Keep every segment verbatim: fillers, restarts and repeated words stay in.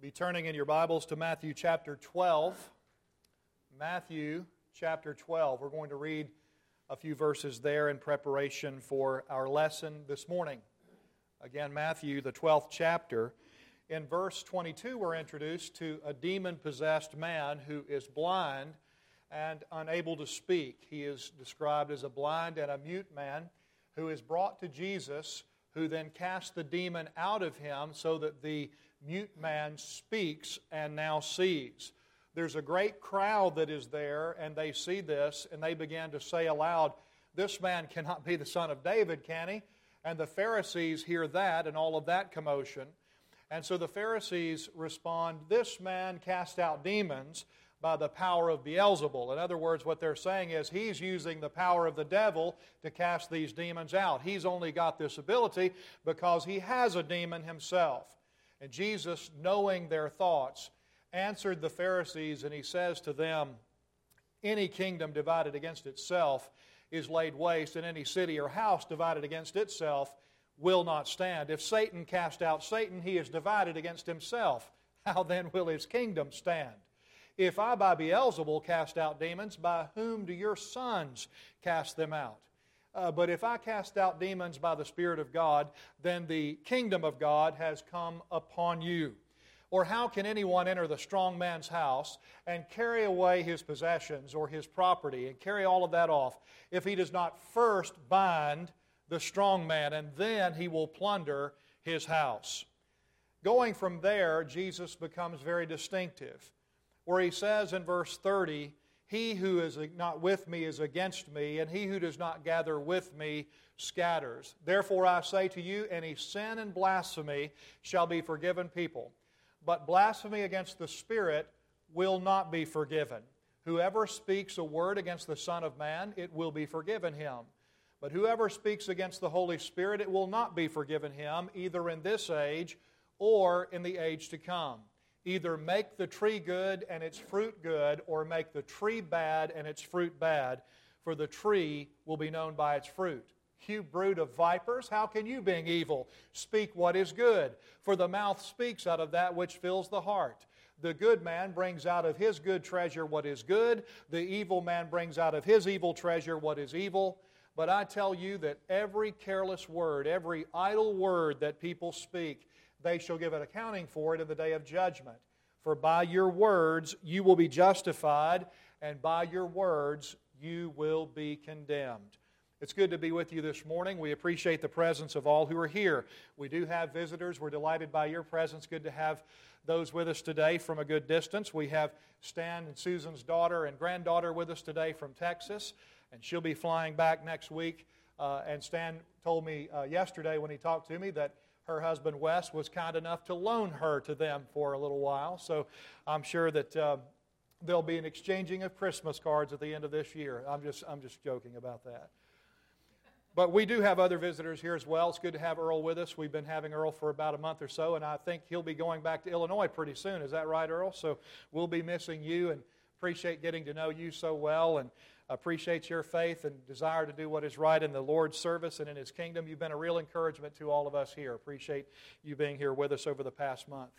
Be turning in your Bibles to Matthew chapter twelve. Matthew chapter twelve. We're going to read a few verses there in preparation for our lesson this morning. Again, Matthew, the twelfth chapter. In verse twenty-two, we're introduced to a demon-possessed man who is blind and unable to speak. He is described as a blind and a mute man who is brought to Jesus, who then casts the demon out of him so that the mute man speaks and now sees. There's a great crowd that is there, and they see this, and they begin to say aloud, "This man cannot be the son of David, can he?" And the Pharisees hear that and all of that commotion. And so the Pharisees respond, "This man cast out demons by the power of Beelzebul." In other words, what they're saying is he's using the power of the devil to cast these demons out. He's only got this ability because he has a demon himself. And Jesus, knowing their thoughts, answered the Pharisees, and he says to them, "Any kingdom divided against itself is laid waste, and any city or house divided against itself will not stand. If Satan cast out Satan, he is divided against himself. How then will his kingdom stand? If I by Beelzebul cast out demons, by whom do your sons cast them out? Uh, but if I cast out demons by the Spirit of God, then the kingdom of God has come upon you. Or how can anyone enter the strong man's house and carry away his possessions or his property and carry all of that off if he does not first bind the strong man, and then he will plunder his house?" Going from there, Jesus becomes very distinctive, where he says in verse thirty, "He who is not with me is against me, and he who does not gather with me scatters. Therefore I say to you, any sin and blasphemy shall be forgiven people, but blasphemy against the Spirit will not be forgiven. Whoever speaks a word against the Son of Man, it will be forgiven him. But whoever speaks against the Holy Spirit, it will not be forgiven him, either in this age or in the age to come. Either make the tree good and its fruit good, or make the tree bad and its fruit bad, for the tree will be known by its fruit. You brood of vipers, how can you, being evil, speak what is good? For the mouth speaks out of that which fills the heart. The good man brings out of his good treasure what is good. The evil man brings out of his evil treasure what is evil. But I tell you that every careless word, every idle word that people speak, they shall give an accounting for it in the day of judgment. For by your words you will be justified, and by your words you will be condemned." It's good to be with you this morning. We appreciate the presence of all who are here. We do have visitors. We're delighted by your presence. Good to have those with us today from a good distance. We have Stan and Susan's daughter and granddaughter with us today from Texas, and she'll be flying back next week. Uh, and Stan told me uh, yesterday when he talked to me that her husband Wes was kind enough to loan her to them for a little while. So I'm sure that uh, there'll be an exchanging of Christmas cards at the end of this year. I'm just I'm just joking about that. But we do have other visitors here as well. It's good to have Earl with us. We've been having Earl for about a month or so, and I think he'll be going back to Illinois pretty soon. Is that right, Earl? So we'll be missing you, and appreciate getting to know you so well, and appreciate your faith and desire to do what is right in the Lord's service and in His kingdom. You've been a real encouragement to all of us here. Appreciate you being here with us over the past month.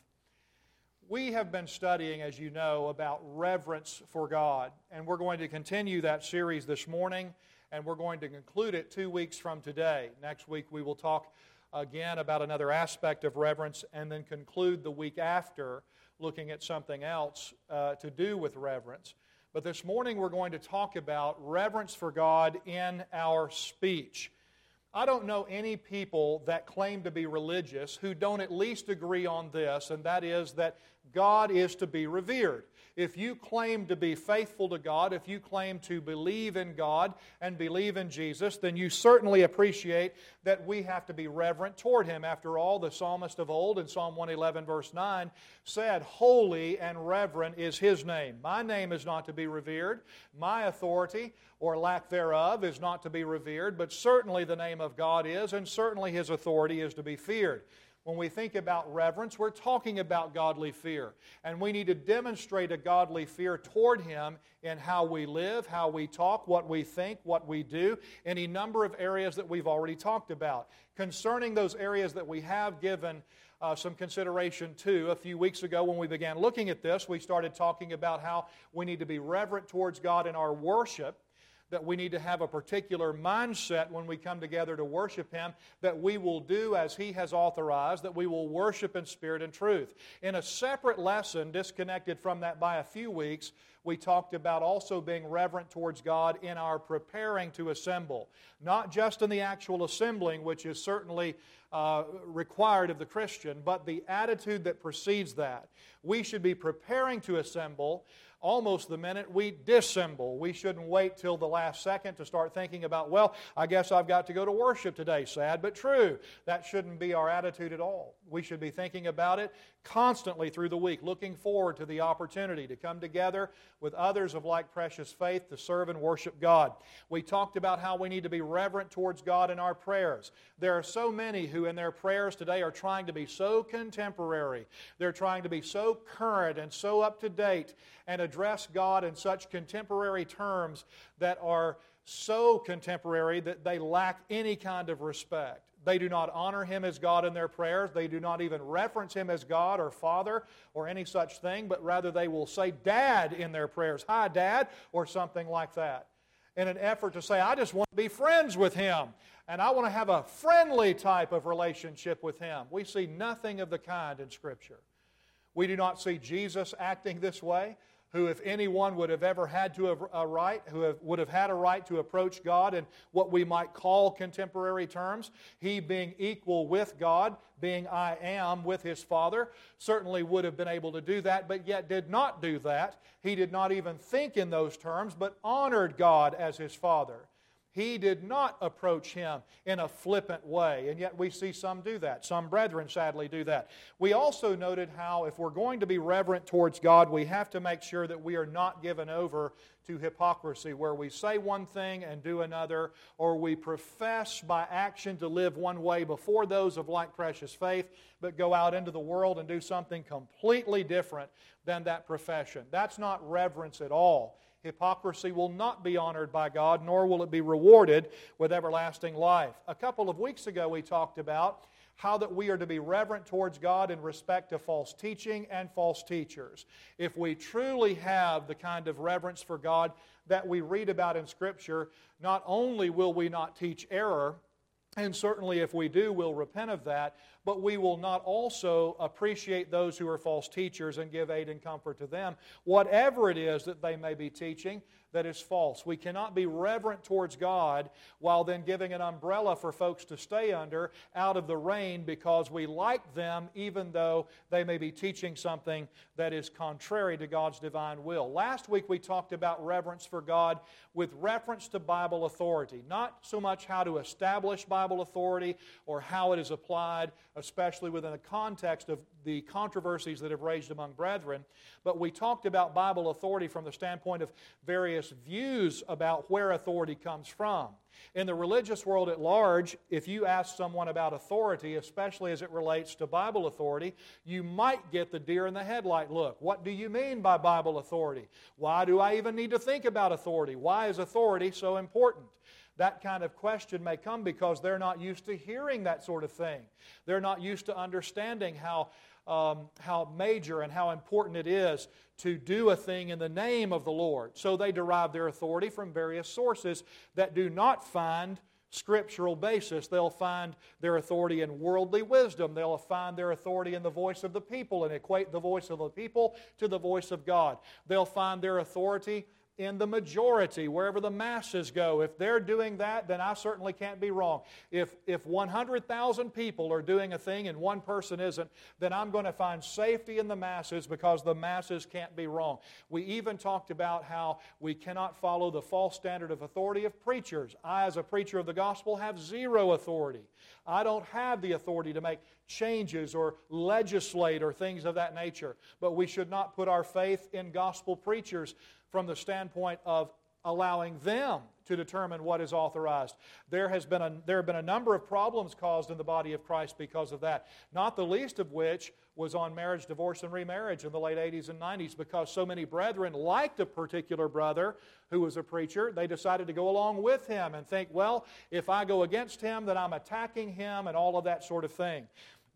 We have been studying, as you know, about reverence for God, and we're going to continue that series this morning, and we're going to conclude it two weeks from today. Next week we will talk again about another aspect of reverence, and then conclude the week after looking at something else uh, to do with reverence. But this morning we're going to talk about reverence for God in our speech. I don't know any people that claim to be religious who don't at least agree on this, and that is that God is to be revered. If you claim to be faithful to God, if you claim to believe in God and believe in Jesus, then you certainly appreciate that we have to be reverent toward Him. After all, the psalmist of old in Psalm one eleven verse nine said, "Holy and reverent is His name." My name is not to be revered. My authority, or lack thereof, is not to be revered, but certainly the name of God is, and certainly His authority is to be feared. When we think about reverence, we're talking about godly fear. And we need to demonstrate a godly fear toward Him in how we live, how we talk, what we think, what we do, any number of areas that we've already talked about. Concerning those areas that we have given uh, some consideration too. A few weeks ago when we began looking at this, we started talking about how we need to be reverent towards God in our worship, that we need to have a particular mindset when we come together to worship Him, that we will do as He has authorized, that we will worship in spirit and truth. In a separate lesson, disconnected from that by a few weeks, we talked about also being reverent towards God in our preparing to assemble. Not just in the actual assembling, which is certainly uh, required of the Christian, but the attitude that precedes that. We should be preparing to assemble almost the minute we dissemble. We shouldn't wait till the last second to start thinking about, well, I guess I've got to go to worship today. Sad but true. That shouldn't be our attitude at all. We should be thinking about it constantly through the week, looking forward to the opportunity to come together with others of like precious faith to serve and worship God. We talked about how we need to be reverent towards God in our prayers. There are so many who in their prayers today are trying to be so contemporary. They're trying to be so current and so up to date and address God in such contemporary terms that are so contemporary that they lack any kind of respect. They do not honor Him as God in their prayers. They do not even reference Him as God or Father or any such thing, but rather they will say Dad in their prayers. Hi, Dad, or something like that, in an effort to say, I just want to be friends with Him, and I want to have a friendly type of relationship with Him. We see nothing of the kind in Scripture. We do not see Jesus acting this way, who if anyone would have ever had to have a right, who have, would have had a right to approach God in what we might call contemporary terms, He being equal with God, being I am with His Father, certainly would have been able to do that, but yet did not do that. He did not even think in those terms, but honored God as His Father. He did not approach Him in a flippant way, and yet we see some do that. Some brethren sadly do that. We also noted how if we're going to be reverent towards God, we have to make sure that we are not given over to hypocrisy, where we say one thing and do another, or we profess by action to live one way before those of like precious faith, but go out into the world and do something completely different than that profession. That's not reverence at all. Hypocrisy will not be honored by God, nor will it be rewarded with everlasting life. A couple of weeks ago we talked about how that we are to be reverent towards God in respect to false teaching and false teachers. If we truly have the kind of reverence for God that we read about in Scripture, not only will we not teach error, and certainly if we do, we'll repent of that, but we will not also appreciate those who are false teachers and give aid and comfort to them, whatever it is that they may be teaching that is false. We cannot be reverent towards God while then giving an umbrella for folks to stay under out of the rain because we like them even though they may be teaching something that is contrary to God's divine will. Last week we talked about reverence for God with reference to Bible authority. Not so much how to establish Bible authority or how it is applied, especially within the context of the controversies that have raged among brethren, but we talked about Bible authority from the standpoint of various views about where authority comes from. In the religious world at large, if you ask someone about authority, especially as it relates to Bible authority, you might get the deer in the headlight look. What do you mean by Bible authority? Why do I even need to think about authority? Why is authority so important? That kind of question may come because they're not used to hearing that sort of thing. They're not used to understanding how Um, how major and how important it is to do a thing in the name of the Lord. So they derive their authority from various sources that do not find scriptural basis. They'll find their authority in worldly wisdom. They'll find their authority in the voice of the people and equate the voice of the people to the voice of God. They'll find their authority in the majority, wherever the masses go. If they're doing that, then I certainly can't be wrong. If, if one hundred thousand people are doing a thing and one person isn't, then I'm going to find safety in the masses because the masses can't be wrong. We even talked about how we cannot follow the false standard of authority of preachers. I, as a preacher of the gospel, have zero authority. I don't have the authority to make changes or legislate or things of that nature. But we should not put our faith in gospel preachers from the standpoint of allowing them to determine what is authorized. There has been a, there have been a number of problems caused in the body of Christ because of that, not the least of which was on marriage, divorce, and remarriage in the late eighties and nineties because so many brethren liked a particular brother who was a preacher. They decided to go along with him and think, well, if I go against him, then I'm attacking him and all of that sort of thing.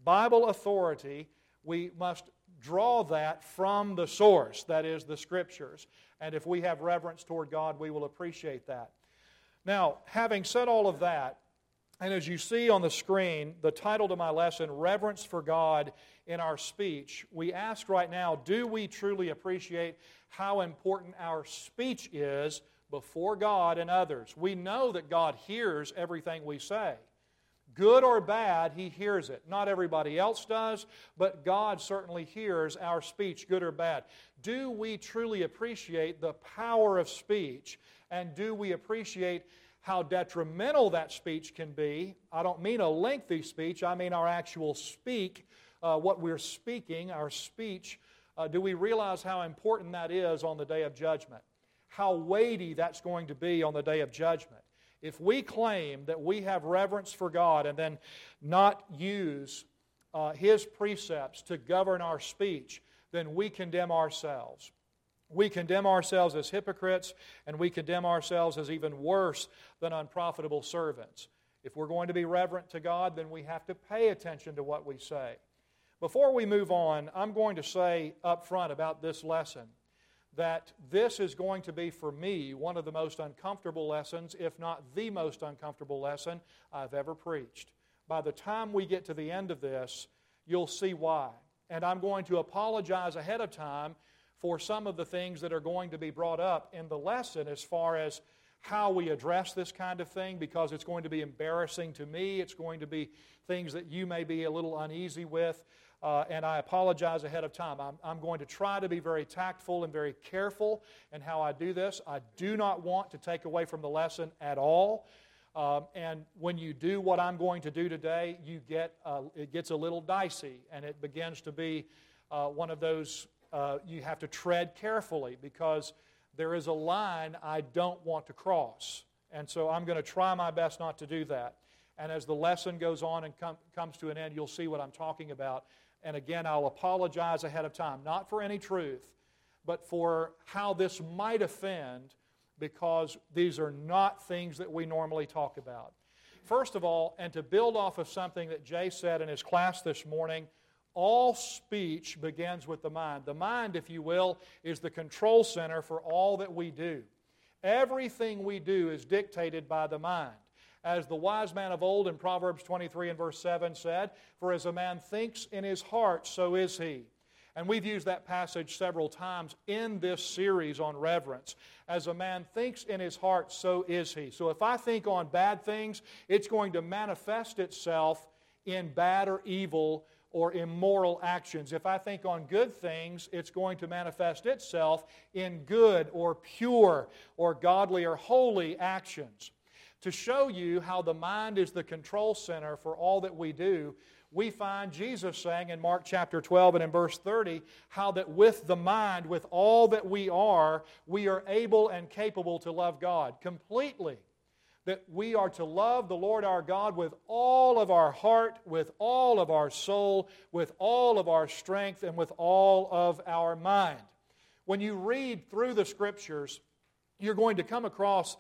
Bible authority, we must draw that from the source, that is, the Scriptures. And if we have reverence toward God, we will appreciate that. Now, having said all of that, and as you see on the screen, the title to my lesson, Reverence for God in Our Speech, we ask right now, do we truly appreciate how important our speech is before God and others? We know that God hears everything we say. Good or bad, He hears it. Not everybody else does, but God certainly hears our speech, good or bad. Do we truly appreciate the power of speech, and do we appreciate how detrimental that speech can be? I don't mean a lengthy speech, I mean our actual speak, uh, what we're speaking, our speech. Uh, do we realize how important that is on the day of judgment? How weighty that's going to be on the day of judgment? If we claim that we have reverence for God and then not use uh, His precepts to govern our speech, then we condemn ourselves. We condemn ourselves as hypocrites, and we condemn ourselves as even worse than unprofitable servants. If we're going to be reverent to God, then we have to pay attention to what we say. Before we move on, I'm going to say up front about this lesson that this is going to be, for me, one of the most uncomfortable lessons, if not the most uncomfortable lesson I've ever preached. By the time we get to the end of this, you'll see why. And I'm going to apologize ahead of time for some of the things that are going to be brought up in the lesson as far as how we address this kind of thing, because it's going to be embarrassing to me. It's going to be things that you may be a little uneasy with. Uh, and I apologize ahead of time. I'm, I'm going to try to be very tactful and very careful in how I do this. I do not want to take away from the lesson at all. Um, and when you do what I'm going to do today, you get uh, it gets a little dicey, and it begins to be uh, one of those uh, you have to tread carefully, because there is a line I don't want to cross. And so I'm going to try my best not to do that. And as the lesson goes on and com- comes to an end, you'll see what I'm talking about. And again, I'll apologize ahead of time, not for any truth, but for how this might offend, because these are not things that we normally talk about. First of all, and to build off of something that Jay said in his class this morning, all speech begins with the mind. The mind, if you will, is the control center for all that we do. Everything we do is dictated by the mind. As the wise man of old in Proverbs twenty-three and verse seven said, "For as a man thinks in his heart, so is he." And we've used that passage several times in this series on reverence. As a man thinks in his heart, so is he. So if I think on bad things, it's going to manifest itself in bad or evil or immoral actions. If I think on good things, it's going to manifest itself in good or pure or godly or holy actions. To show you how the mind is the control center for all that we do, we find Jesus saying in Mark chapter twelve and in verse thirty, how that with the mind, with all that we are, we are able and capable to love God completely. That we are to love the Lord our God with all of our heart, with all of our soul, with all of our strength, and with all of our mind. When you read through the Scriptures, you're going to come across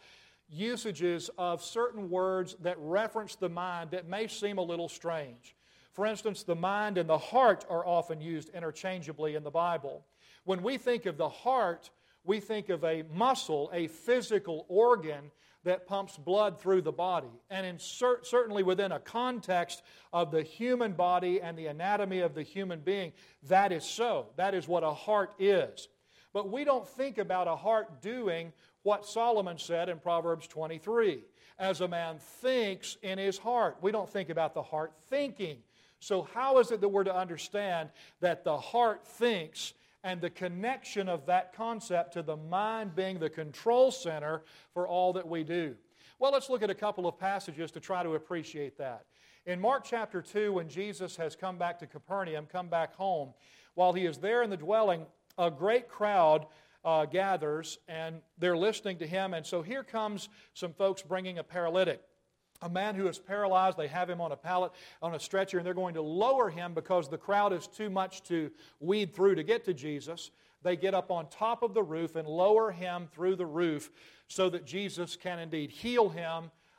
usages of certain words that reference the mind that may seem a little strange. For instance, the mind and the heart are often used interchangeably in the Bible. When we think of the heart, we think of a muscle, a physical organ that pumps blood through the body. And in cer- certainly within a context of the human body and the anatomy of the human being, that is so. That is what a heart is. But we don't think about a heart doing what Solomon said in Proverbs twenty-three. As a man thinks in his heart. We don't think about the heart thinking. So how is it that we're to understand that the heart thinks, and the connection of that concept to the mind being the control center for all that we do? Well, let's look at a couple of passages to try to appreciate that. In Mark chapter two, when Jesus has come back to Capernaum, come back home, while he is there in the dwelling, a great crowd Uh, gathers, and they're listening to him. And so here comes some folks bringing a paralytic, a man who is paralyzed. They have him on a pallet, on a stretcher, and they're going to lower him because the crowd is too much to weed through to get to Jesus. They get up on top of the roof and lower him through the roof so that Jesus can indeed heal him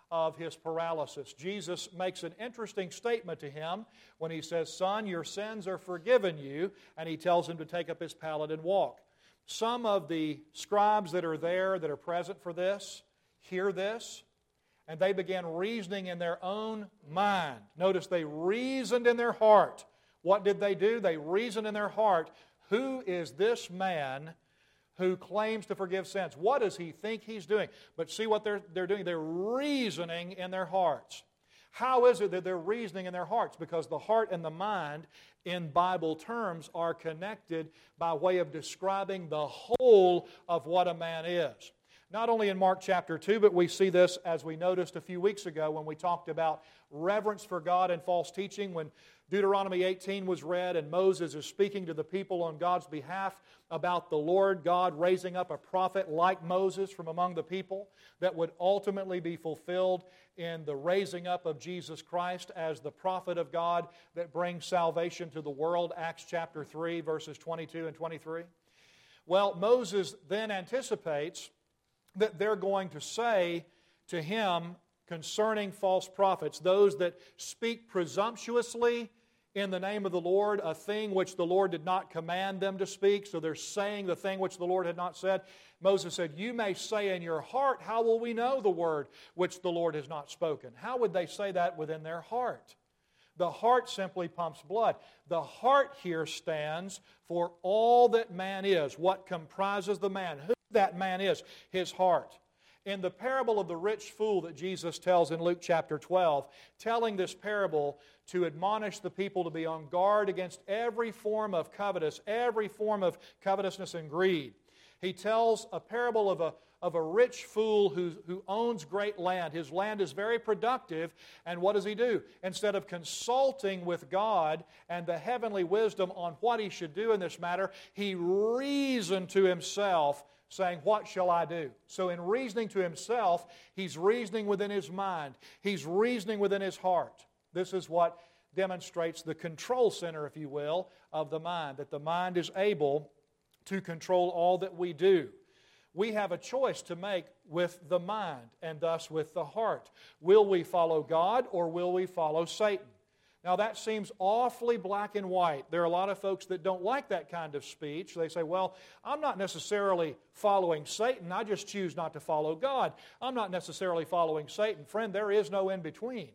of his paralysis. Jesus makes an interesting statement to him when he says, "Son, your sins are forgiven you," and he tells him to take up his pallet and walk. Some of the scribes that are there, that are present for this, hear this, and they began reasoning in their own mind. Notice they reasoned in their heart. What did they do? They reasoned in their heart, who is this man who claims to forgive sins? What does he think he's doing? But see what they're, they're doing? They're reasoning in their hearts. How is it that they're reasoning in their hearts? Because the heart and the mind, in Bible terms, are connected by way of describing the whole of what a man is. Not only in Mark chapter two, but we see this as we noticed a few weeks ago when we talked about reverence for God and false teaching, when Deuteronomy eighteen was read and Moses is speaking to the people on God's behalf about the Lord God raising up a prophet like Moses from among the people that would ultimately be fulfilled in the raising up of Jesus Christ as the prophet of God that brings salvation to the world, Acts chapter three, verses twenty-two and twenty-three. Well, Moses then anticipates that they're going to say to him concerning false prophets, those that speak presumptuously in the name of the Lord, a thing which the Lord did not command them to speak, so they're saying the thing which the Lord had not said. Moses said, "You may say in your heart, how will we know the word which the Lord has not spoken?" How would they say that within their heart? The heart simply pumps blood. The heart here stands for all that man is, what comprises the man, who that man is, his heart. In the parable of the rich fool that Jesus tells in Luke chapter twelve, telling this parable to admonish the people to be on guard against every form of covetous, every form of covetousness and greed. He tells a parable of a, of a rich fool who, who owns great land. His land is very productive, and what does he do? Instead of consulting with God and the heavenly wisdom on what he should do in this matter, he reasoned to himself, saying, "What shall I do?" So in reasoning to himself, he's reasoning within his mind. He's reasoning within his heart. This is what demonstrates the control center, if you will, of the mind, that the mind is able to control all that we do. We have a choice to make with the mind and thus with the heart. Will we follow God or will we follow Satan? Now that seems awfully black and white. There are a lot of folks that don't like that kind of speech. They say, well, I'm not necessarily following Satan. I just choose not to follow God. I'm not necessarily following Satan. Friend, there is no in between.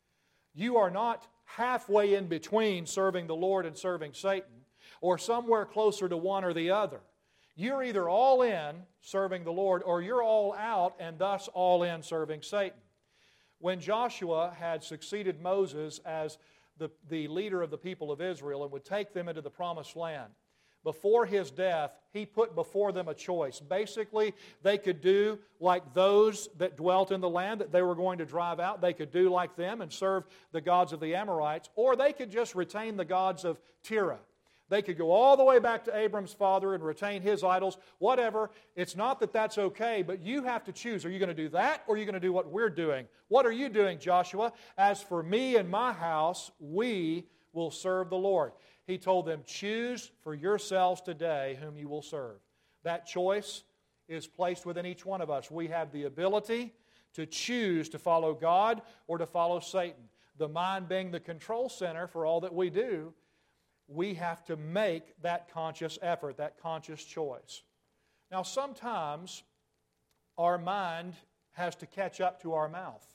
You are not halfway in between serving the Lord and serving Satan, or somewhere closer to one or the other. You're either all in serving the Lord, or you're all out and thus all in serving Satan. When Joshua had succeeded Moses as the, the leader of the people of Israel and would take them into the promised land, before his death, he put before them a choice. Basically, they could do like those that dwelt in the land that they were going to drive out. They could do like them and serve the gods of the Amorites, or they could just retain the gods of Terah. They could go all the way back to Abram's father and retain his idols, whatever. It's not that that's okay, but you have to choose. Are you going to do that, or are you going to do what we're doing? What are you doing, Joshua? As for me and my house, we will serve the Lord. He told them, choose for yourselves today whom you will serve. That choice is placed within each one of us. We have the ability to choose to follow God or to follow Satan. The mind being the control center for all that we do, we have to make that conscious effort, that conscious choice. Now, sometimes our mind has to catch up to our mouth.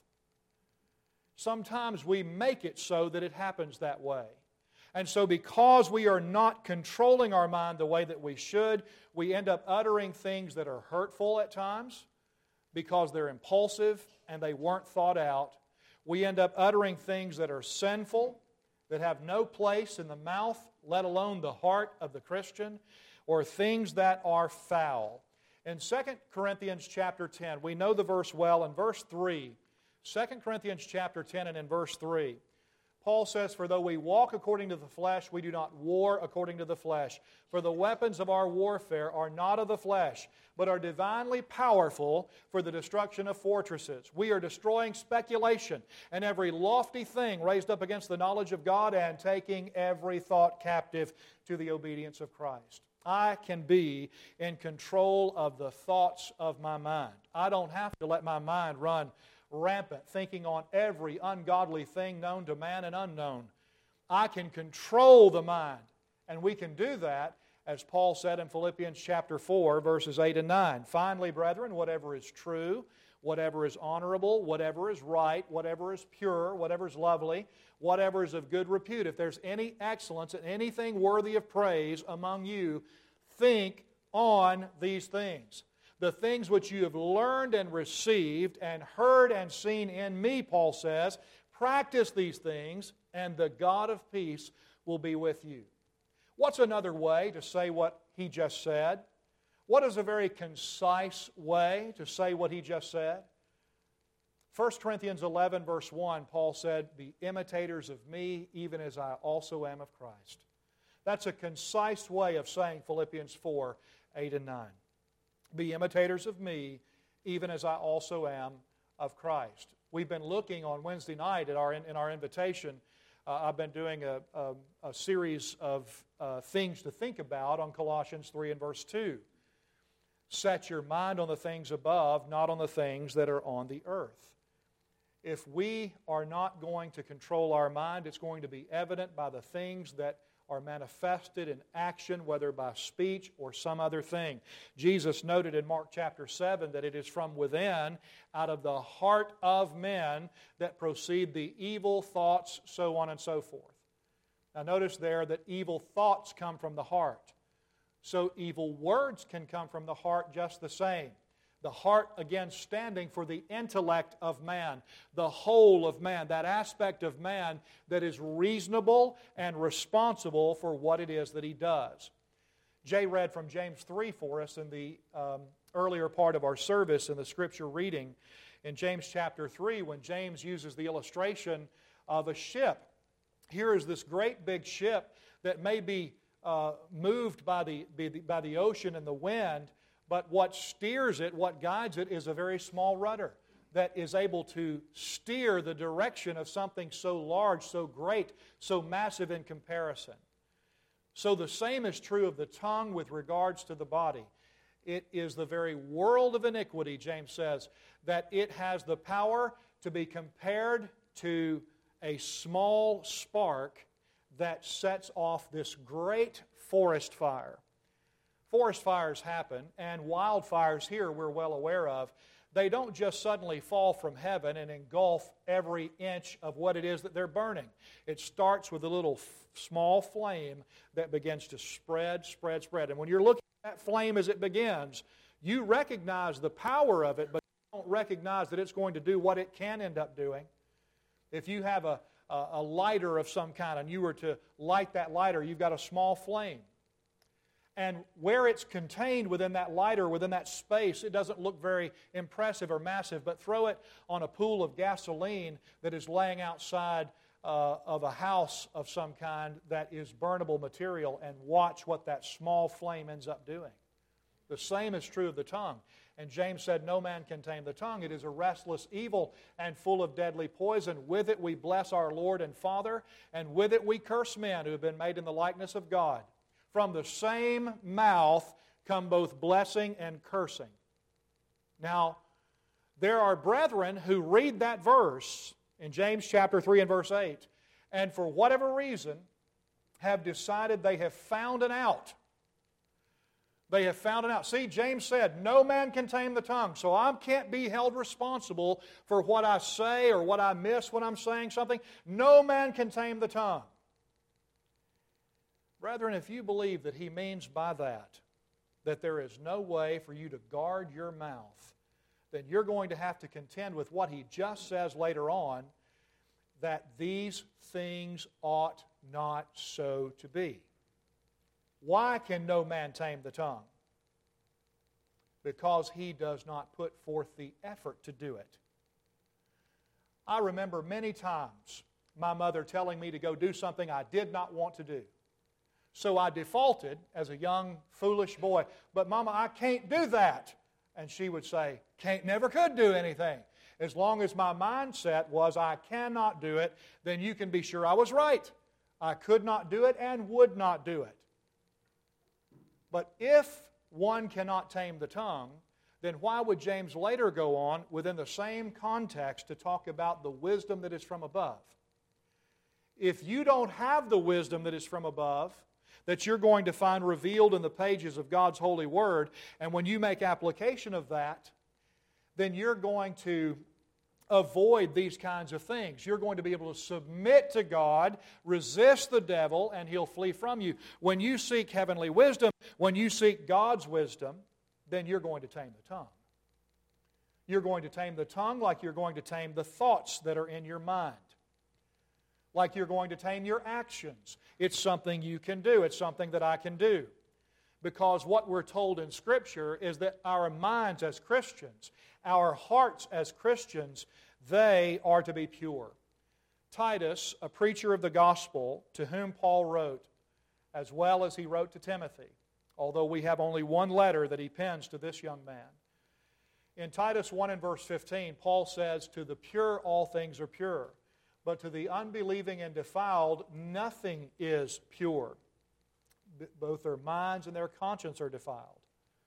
Sometimes we make it so that it happens that way. And so because we are not controlling our mind the way that we should, we end up uttering things that are hurtful at times because they're impulsive and they weren't thought out. We end up uttering things that are sinful, that have no place in the mouth, let alone the heart of the Christian, or things that are foul. In Second Corinthians chapter ten, we know the verse well. In verse three, Second Corinthians chapter ten and in verse three, Paul says, "For though we walk according to the flesh, we do not war according to the flesh. For the weapons of our warfare are not of the flesh, but are divinely powerful for the destruction of fortresses. We are destroying speculation and every lofty thing raised up against the knowledge of God, and taking every thought captive to the obedience of Christ." I can be in control of the thoughts of my mind. I don't have to let my mind run rampant, thinking on every ungodly thing known to man and unknown. I can control the mind. And we can do that, as Paul said in Philippians chapter four, verses eight and nine. Finally, brethren, whatever is true, whatever is honorable, whatever is right, whatever is pure, whatever is lovely, whatever is of good repute, if there's any excellence and anything worthy of praise among you, think on these things. The things which you have learned and received and heard and seen in me, Paul says, practice these things, and the God of peace will be with you. What's another way to say what he just said? What is a very concise way to say what he just said? First Corinthians eleven, verse one, Paul said, "Be imitators of me, even as I also am of Christ." That's a concise way of saying Philippians four, eight and nine. Be imitators of me, even as I also am of Christ. We've been looking on Wednesday night at our, in our invitation. Uh, I've been doing a, a, a series of uh, things to think about on Colossians three and verse two. Set your mind on the things above, not on the things that are on the earth. If we are not going to control our mind, it's going to be evident by the things that are manifested in action, whether by speech or some other thing. Jesus noted in Mark chapter seven that it is from within, out of the heart of men, that proceed the evil thoughts, so on and so forth. Now notice there that evil thoughts come from the heart. So evil words can come from the heart just the same. The heart, again, standing for the intellect of man, the whole of man, that aspect of man that is reasonable and responsible for what it is that he does. Jay read from James three for us in the um, earlier part of our service in the Scripture reading. In James chapter three, when James uses the illustration of a ship. Here is this great big ship that may be uh, moved by the, by the, by the ocean and the wind, but what steers it, what guides it, is a very small rudder that is able to steer the direction of something so large, so great, so massive in comparison. So the same is true of the tongue with regards to the body. It is the very world of iniquity, James says, that it has the power to be compared to a small spark that sets off this great forest fire. Forest fires happen, and wildfires here we're well aware of. They don't just suddenly fall from heaven and engulf every inch of what it is that they're burning. It starts with a little f- small flame that begins to spread, spread, spread. And when you're looking at that flame as it begins, you recognize the power of it, but you don't recognize that it's going to do what it can end up doing. If you have a, a, a lighter of some kind and you were to light that lighter, you've got a small flame. And where it's contained within that lighter, within that space, it doesn't look very impressive or massive, but throw it on a pool of gasoline that is laying outside uh, of a house of some kind that is burnable material, and watch what that small flame ends up doing. The same is true of the tongue. And James said, no man can tame the tongue. It is a restless evil and full of deadly poison. With it we bless our Lord and Father, and with it we curse men who have been made in the likeness of God. From the same mouth come both blessing and cursing. Now, there are brethren who read that verse in James chapter three and verse eight, and for whatever reason have decided they have found an out. They have found it out. See, James said, no man can tame the tongue, so I can't be held responsible for what I say or what I miss when I'm saying something. No man can tame the tongue. Brethren, if you believe that he means by that, that there is no way for you to guard your mouth, then you're going to have to contend with what he just says later on, that these things ought not so to be. Why can no man tame the tongue? Because he does not put forth the effort to do it. I remember many times my mother telling me to go do something I did not want to do. So I defaulted as a young, foolish boy. But Mama, I can't do that. And she would say, can't, never could do anything. As long as my mindset was I cannot do it, then you can be sure I was right. I could not do it and would not do it. But if one cannot tame the tongue, then why would James later go on within the same context to talk about the wisdom that is from above? If you don't have the wisdom that is from above, that you're going to find revealed in the pages of God's holy Word, and when you make application of that, then you're going to avoid these kinds of things. You're going to be able to submit to God, resist the devil, and he'll flee from you. When you seek heavenly wisdom, when you seek God's wisdom, then you're going to tame the tongue. You're going to tame the tongue like you're going to tame the thoughts that are in your mind. Like you're going to tame your actions. It's something you can do. It's something that I can do. Because what we're told in Scripture is that our minds as Christians, our hearts as Christians, they are to be pure. Titus, a preacher of the gospel, to whom Paul wrote, as well as he wrote to Timothy, although we have only one letter that he pens to this young man. In Titus one and verse fifteen, Paul says, "To the pure all things are pure, but to the unbelieving and defiled nothing is pure. Both their minds and their conscience are defiled."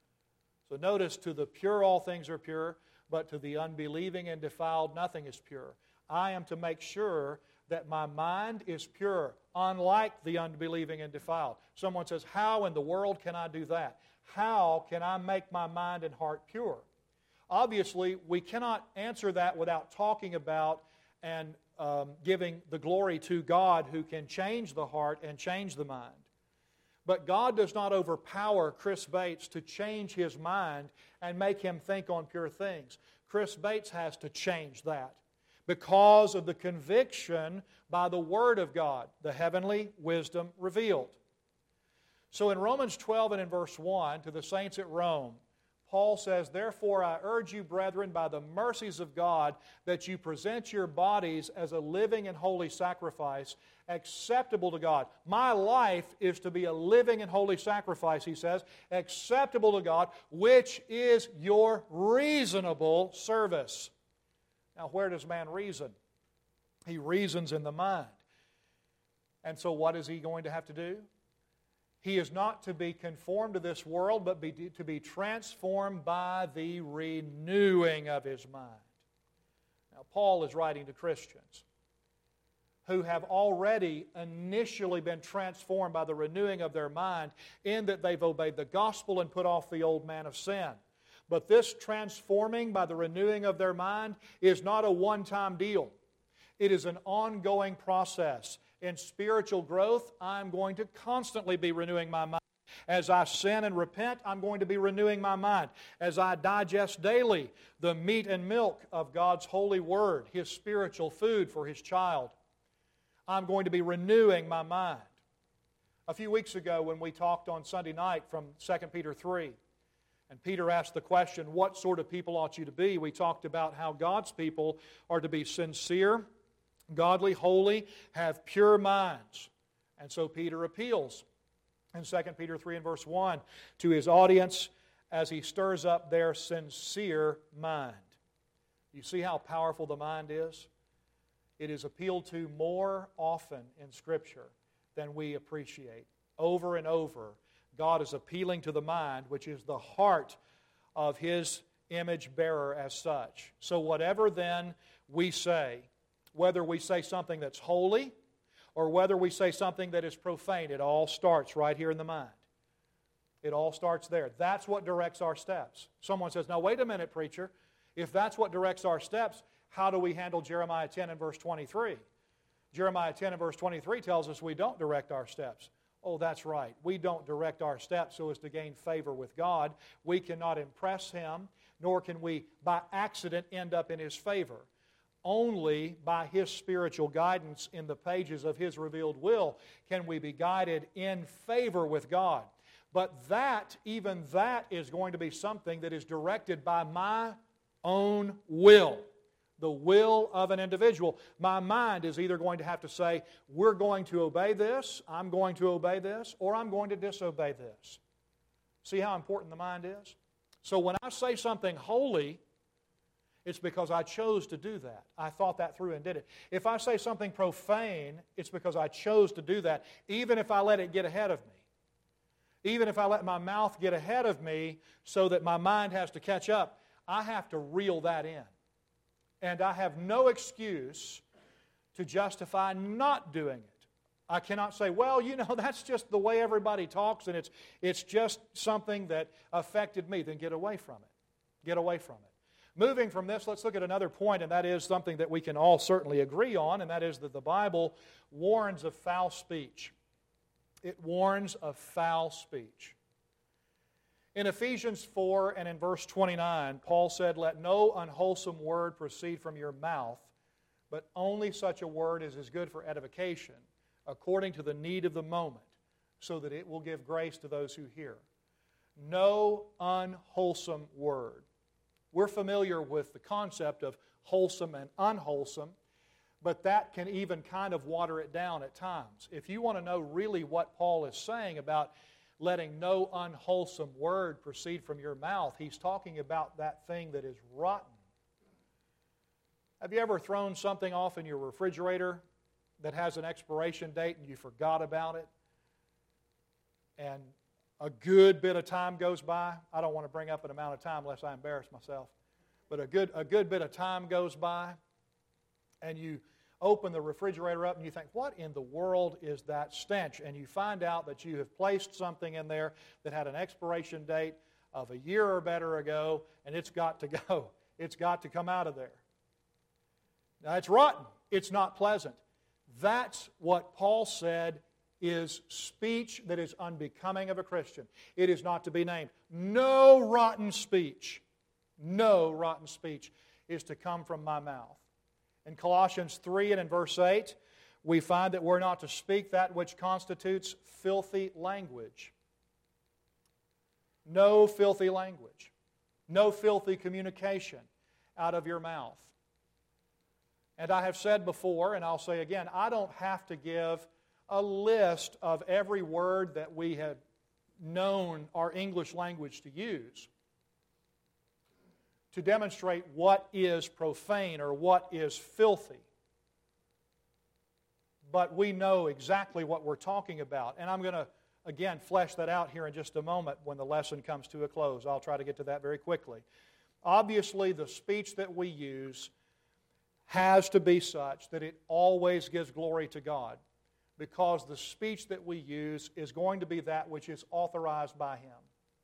So notice, to the pure all things are pure, but to the unbelieving and defiled nothing is pure. I am to make sure that my mind is pure, unlike the unbelieving and defiled. Someone says, how in the world can I do that? How can I make my mind and heart pure? Obviously, we cannot answer that without talking about and um, giving the glory to God who can change the heart and change the mind. But God does not overpower Chris Bates to change his mind and make him think on pure things. Chris Bates has to change that because of the conviction by the Word of God, the heavenly wisdom revealed. So in Romans twelve and in verse one, to the saints at Rome, Paul says, "Therefore I urge you, brethren, by the mercies of God, that you present your bodies as a living and holy sacrifice, acceptable to God." My life is to be a living and holy sacrifice, he says, acceptable to God, which is your reasonable service. Now, where does man reason? He reasons in the mind. And so what is he going to have to do? He is not to be conformed to this world, but be, to be transformed by the renewing of his mind. Now, Paul is writing to Christians who have already initially been transformed by the renewing of their mind in that they've obeyed the gospel and put off the old man of sin. But this transforming by the renewing of their mind is not a one-time deal. It is an ongoing process. In spiritual growth, I'm going to constantly be renewing my mind. As I sin and repent, I'm going to be renewing my mind. As I digest daily the meat and milk of God's holy Word, His spiritual food for His child, I'm going to be renewing my mind. A few weeks ago when we talked on Sunday night from Second Peter three, and Peter asked the question, what sort of people ought you to be? We talked about how God's people are to be sincere, godly, holy, have pure minds. And so Peter appeals in Second Peter three and verse one to his audience as he stirs up their sincere mind. You see how powerful the mind is? It is appealed to more often in Scripture than we appreciate. Over and over, God is appealing to the mind, which is the heart of His image bearer as such. So whatever then we say, whether we say something that's holy or whether we say something that is profane, it all starts right here in the mind. It all starts there. That's what directs our steps. Someone says, now wait a minute, preacher. If that's what directs our steps, how do we handle Jeremiah ten and verse twenty-three? Jeremiah ten and verse twenty-three tells us we don't direct our steps. Oh, that's right. We don't direct our steps so as to gain favor with God. We cannot impress Him, nor can we by accident end up in His favor. Only by His spiritual guidance in the pages of His revealed will can we be guided in favor with God. But that, even that, is going to be something that is directed by my own will. The will of an individual. My mind is either going to have to say, we're going to obey this, I'm going to obey this, or I'm going to disobey this. See how important the mind is? So when I say something holy, it's because I chose to do that. I thought that through and did it. If I say something profane, it's because I chose to do that, even if I let it get ahead of me. Even if I let my mouth get ahead of me so that my mind has to catch up, I have to reel that in. And I have no excuse to justify not doing it. I cannot say, well, you know, that's just the way everybody talks and it's, it's just something that affected me. Then get away from it. Get away from it. Moving from this, let's look at another point, and that is something that we can all certainly agree on, and that is that the Bible warns of foul speech. It warns of foul speech. In Ephesians four and in verse twenty-nine, Paul said, "Let no unwholesome word proceed from your mouth, but only such a word as is good for edification, according to the need of the moment, so that it will give grace to those who hear." No unwholesome word. We're familiar with the concept of wholesome and unwholesome, but that can even kind of water it down at times. If you want to know really what Paul is saying about letting no unwholesome word proceed from your mouth, he's talking about that thing that is rotten. Have you ever thrown something off in your refrigerator that has an expiration date and you forgot about it? And a good bit of time goes by. I don't want to bring up an amount of time lest I embarrass myself. But a good, a good bit of time goes by, and you open the refrigerator up and you think, what in the world is that stench? And you find out that you have placed something in there that had an expiration date of a year or better ago, and it's got to go. It's got to come out of there. Now, it's rotten. It's not pleasant. That's what Paul said is speech that is unbecoming of a Christian. It is not to be named. No rotten speech, no rotten speech is to come from my mouth. In Colossians three and in verse eight, we find that we're not to speak that which constitutes filthy language. No filthy language. No filthy communication out of your mouth. And I have said before, and I'll say again, I don't have to give a list of every word that we have known our English language to use to demonstrate what is profane or what is filthy. But we know exactly what we're talking about. And I'm going to, again, flesh that out here in just a moment when the lesson comes to a close. I'll try to get to that very quickly. Obviously, the speech that we use has to be such that it always gives glory to God, because the speech that we use is going to be that which is authorized by Him.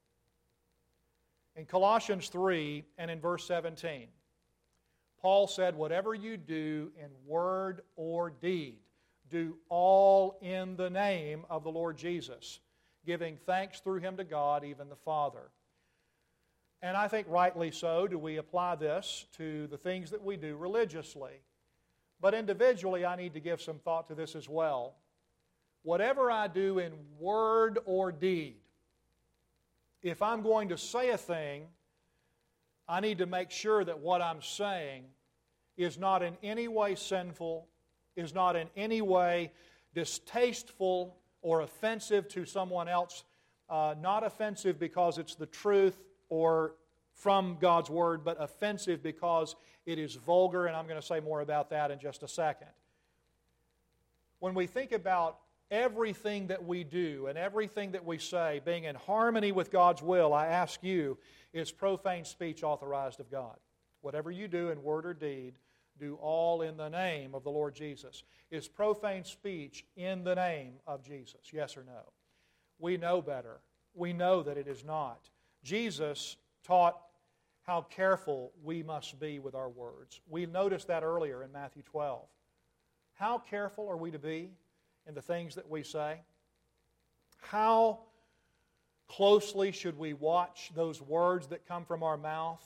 In Colossians three and in verse seventeen, Paul said, "Whatever you do in word or deed, do all in the name of the Lord Jesus, giving thanks through Him to God, even the Father." And I think rightly so do we apply this to the things that we do religiously. But individually, I need to give some thought to this as well. Whatever I do in word or deed, if I'm going to say a thing, I need to make sure that what I'm saying is not in any way sinful, is not in any way distasteful or offensive to someone else. Uh, not offensive because it's the truth or from God's Word, but offensive because it is vulgar, and I'm going to say more about that in just a second. When we think about everything that we do and everything that we say being in harmony with God's will, I ask you, is profane speech authorized of God? Whatever you do in word or deed, do all in the name of the Lord Jesus. Is profane speech in the name of Jesus? Yes or no? We know better. We know that it is not. Jesus taught how careful we must be with our words. We noticed that earlier in Matthew twelve. How careful are we to be in the things that we say? How closely should we watch those words that come from our mouth?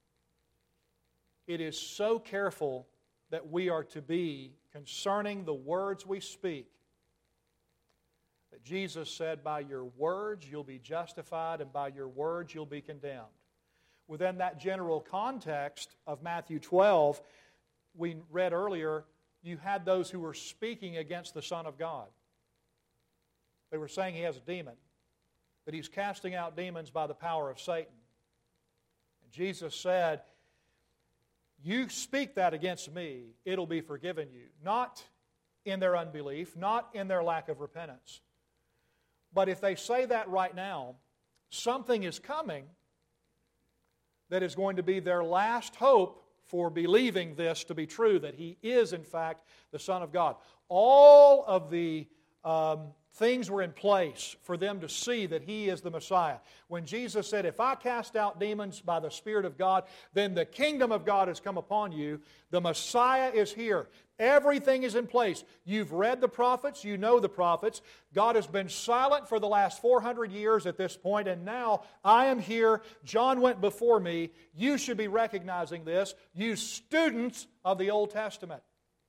It is so careful that we are to be concerning the words we speak, that Jesus said, by your words you'll be justified, and by your words you'll be condemned. Within that general context of Matthew twelve, we read earlier, you had those who were speaking against the Son of God. They were saying He has a demon, that He's casting out demons by the power of Satan. And Jesus said, you speak that against me, it'll be forgiven you. Not in their unbelief, not in their lack of repentance, But if they say that right now, something is coming that is going to be their last hope for believing this to be true, that He is, in fact, the Son of God. All of the um, things were in place for them to see that He is the Messiah. When Jesus said, if I cast out demons by the Spirit of God, then the kingdom of God has come upon you. The Messiah is here. Everything is in place. You've read the prophets. You know the prophets. God has been silent for the last four hundred years at this point, and now I am here. John went before me. You should be recognizing this, you students of the Old Testament.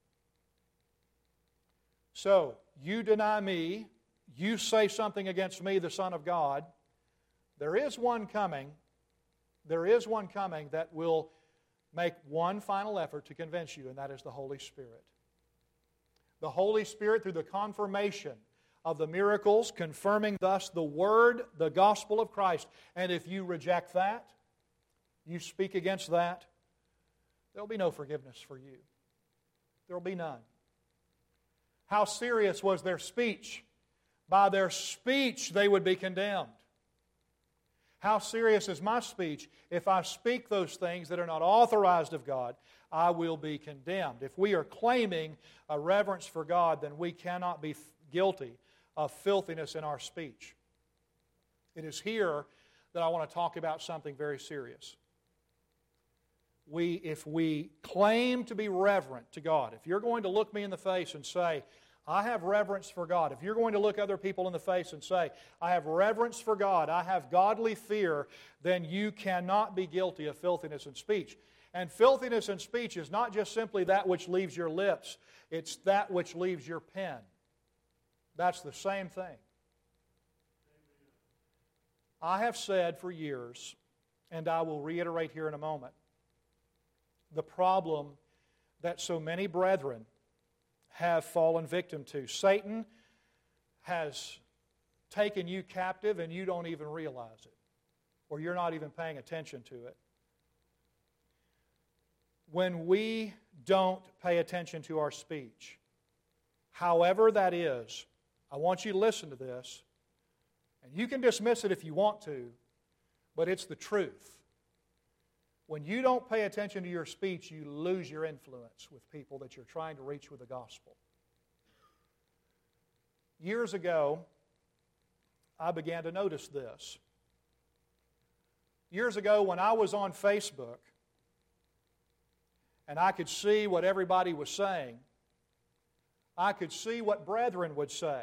So, you deny me. You say something against me, the Son of God. There is one coming. There is one coming that will make one final effort to convince you, and that is the Holy Spirit. The Holy Spirit, through the confirmation of the miracles, confirming thus the Word, the gospel of Christ. And if you reject that, you speak against that, there will be no forgiveness for you. There will be none. How serious was their speech? By their speech they would be condemned. How serious is my speech? If I speak those things that are not authorized of God, I will be condemned. If we are claiming a reverence for God, then we cannot be guilty of filthiness in our speech. It is here that I want to talk about something very serious. We, if we claim to be reverent to God, if you're going to look me in the face and say, I have reverence for God. If you're going to look other people in the face and say, I have reverence for God, I have godly fear, then you cannot be guilty of filthiness in speech. And filthiness in speech is not just simply that which leaves your lips, it's that which leaves your pen. That's the same thing. I have said for years, and I will reiterate here in a moment, the problem that so many brethren have fallen victim to. Satan has taken you captive and you don't even realize it, or you're not even paying attention to it. When we don't pay attention to our speech, however that is, I want you to listen to this, and you can dismiss it if you want to, but it's the truth. When you don't pay attention to your speech, you lose your influence with people that you're trying to reach with the gospel. Years ago, I began to notice this. Years ago, when I was on Facebook, and I could see what everybody was saying, I could see what brethren would say,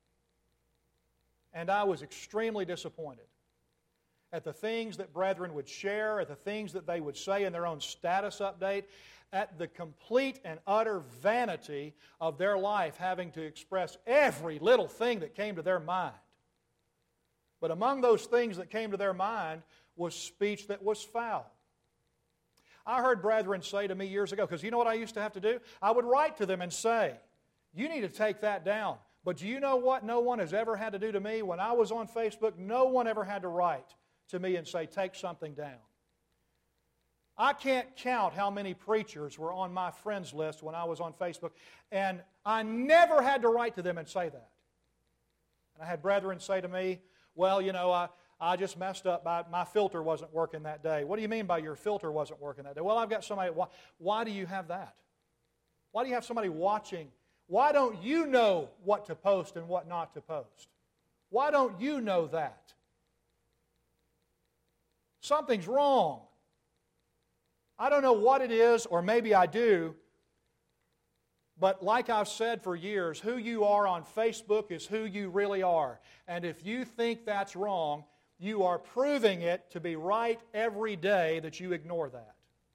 and I was extremely disappointed at the things that brethren would share, at the things that they would say in their own status update, at the complete and utter vanity of their life having to express every little thing that came to their mind. But among those things that came to their mind was speech that was foul. I heard brethren say to me years ago, because you know what I used to have to do? I would write to them and say, you need to take that down. But do you know what no one has ever had to do to me? When I was on Facebook, no one ever had to write to me and say, take something down. I can't count how many preachers were on my friends list when I was on Facebook, and I never had to write to them and say that. And I had brethren say to me, well, you know, I, I just messed up. My, my filter wasn't working that day. What do you mean by your filter wasn't working that day? Well, I've got somebody. Why, why do you have that? Why do you have somebody watching? Why don't you know what to post and what not to post? Why don't you know that? Something's wrong. I don't know what it is, or maybe I do, but like I've said for years, who you are on Facebook is who you really are. And if you think that's wrong, you are proving it to be right every day that you ignore that.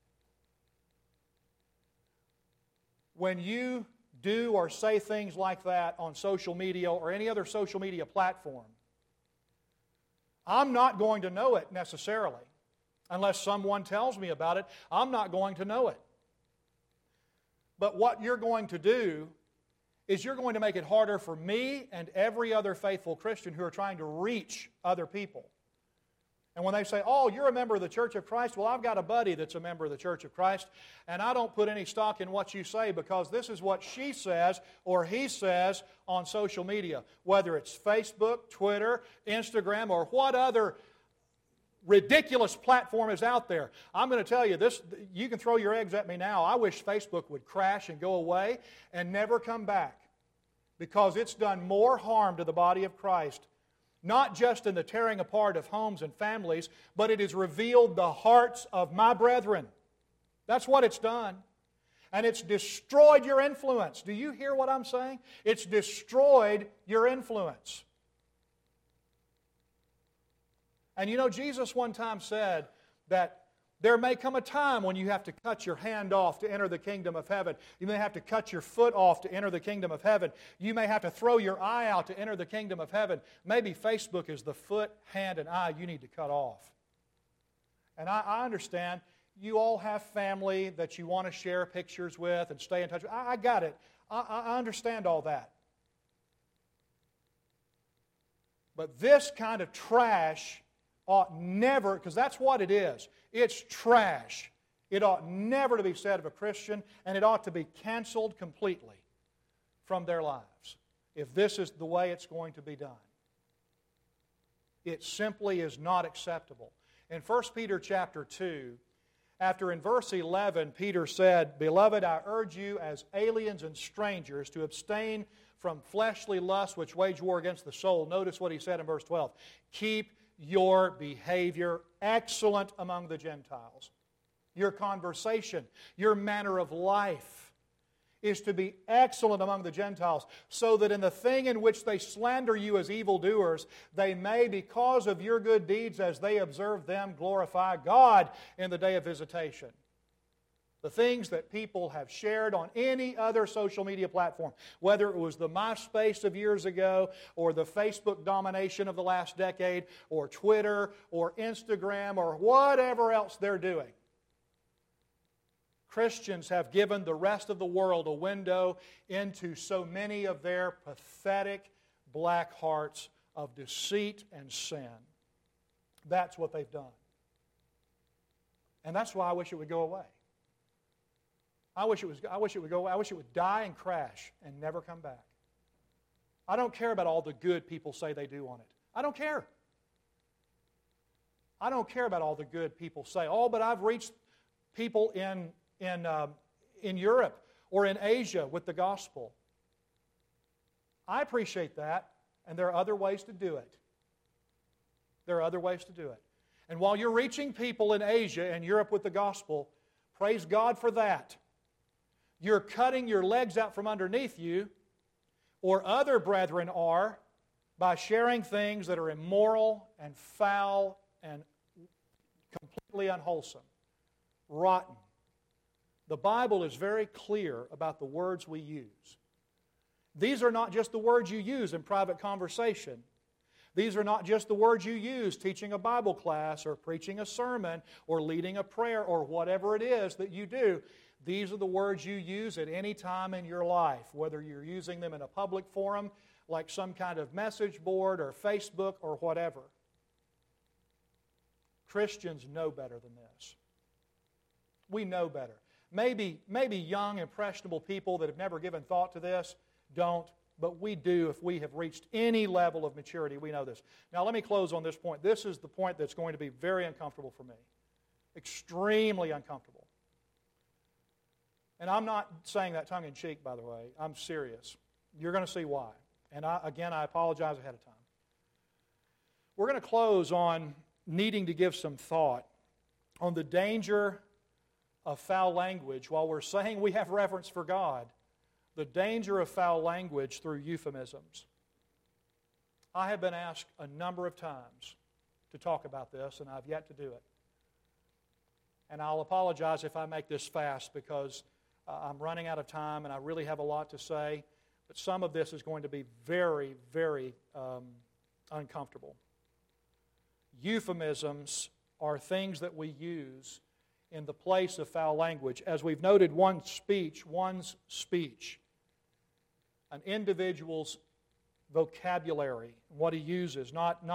When you do or say things like that on social media or any other social media platform, I'm not going to know it necessarily. Unless someone tells me about it, I'm not going to know it. But what you're going to do is you're going to make it harder for me and every other faithful Christian who are trying to reach other people. And when they say, oh, you're a member of the Church of Christ, well, I've got a buddy that's a member of the Church of Christ, and I don't put any stock in what you say because this is what she says or he says on social media, whether it's Facebook, Twitter, Instagram, or what other ridiculous platform is out there. I'm going to tell you, this. You can throw your eggs at me now. I wish Facebook would crash and go away and never come back because it's done more harm to the body of Christ, not just in the tearing apart of homes and families, but it has revealed the hearts of my brethren. That's what it's done. And it's destroyed your influence. Do you hear what I'm saying? It's destroyed your influence. And you know, Jesus one time said that there may come a time when you have to cut your hand off to enter the kingdom of heaven. You may have to cut your foot off to enter the kingdom of heaven. You may have to throw your eye out to enter the kingdom of heaven. Maybe Facebook is the foot, hand, and eye you need to cut off. And I, I understand you all have family that you want to share pictures with and stay in touch with. I, I got it. I, I understand all that. But this kind of trash ought never, because that's what it is. It's trash. It ought never to be said of a Christian, and it ought to be canceled completely from their lives if this is the way it's going to be done. It simply is not acceptable. In First Peter chapter two, after in verse eleven, Peter said, Beloved, I urge you as aliens and strangers to abstain from fleshly lusts which wage war against the soul. Notice what he said in verse twelve. Keep your behavior excellent among the Gentiles. Your conversation, your manner of life is to be excellent among the Gentiles, so that in the thing in which they slander you as evildoers, they may, because of your good deeds as they observe them, glorify God in the day of visitation. The things that people have shared on any other social media platform, whether it was the MySpace of years ago, or the Facebook domination of the last decade, or Twitter, or Instagram, or whatever else they're doing. Christians have given the rest of the world a window into so many of their pathetic black hearts of deceit and sin. That's what they've done. And that's why I wish it would go away. I wish it was, I wish it would go away. I wish it would die and crash and never come back. I don't care about all the good people say they do on it. I don't care. I don't care about all the good people say. Oh, but I've reached people in, in, uh, in Europe or in Asia with the gospel. I appreciate that, and there are other ways to do it. There are other ways to do it. And while you're reaching people in Asia and Europe with the gospel, praise God for that. You're cutting your legs out from underneath you, or other brethren are, by sharing things that are immoral and foul and completely unwholesome, rotten. The Bible is very clear about the words we use. These are not just the words you use in private conversation. These are not just the words you use teaching a Bible class or preaching a sermon or leading a prayer or whatever it is that you do. These are the words you use at any time in your life, whether you're using them in a public forum like some kind of message board or Facebook or whatever. Christians know better than this. We know better. Maybe, maybe young, impressionable people that have never given thought to this don't, but we do if we have reached any level of maturity. We know this. Now let me close on this point. This is the point that's going to be very uncomfortable for me. Extremely uncomfortable. And I'm not saying that tongue-in-cheek, by the way. I'm serious. You're going to see why. And I, again, I apologize ahead of time. We're going to close on needing to give some thought on the danger of foul language. While we're saying we have reverence for God, the danger of foul language through euphemisms. I have been asked a number of times to talk about this, and I've yet to do it. And I'll apologize if I make this fast because Uh, I'm running out of time and I really have a lot to say, but some of this is going to be very, very um, uncomfortable. Euphemisms are things that we use in the place of foul language. As we've noted, one's speech, one's speech, an individual's vocabulary, what he uses, not, not